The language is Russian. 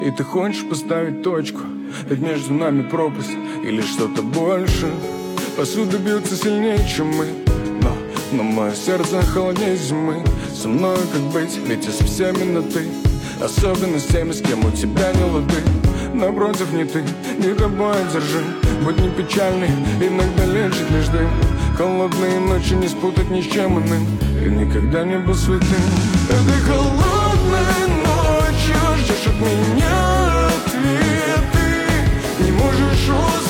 И ты хочешь поставить точку, ведь между нами пропасть или что-то больше. Посуда бьется сильнее, чем мы, но мое сердце холоднее зимы. Со мной как быть, ведь я со всеми на ты, особенно с теми, с кем у тебя не лады. Напротив, не ты, не тобой одержим. Будь не печальный, иногда лечит лишь дым. Холодные ночи не спутать ни с чем иным. И никогда не был святым. Этой холодной ночью ждешь от меня ответы. Не можешь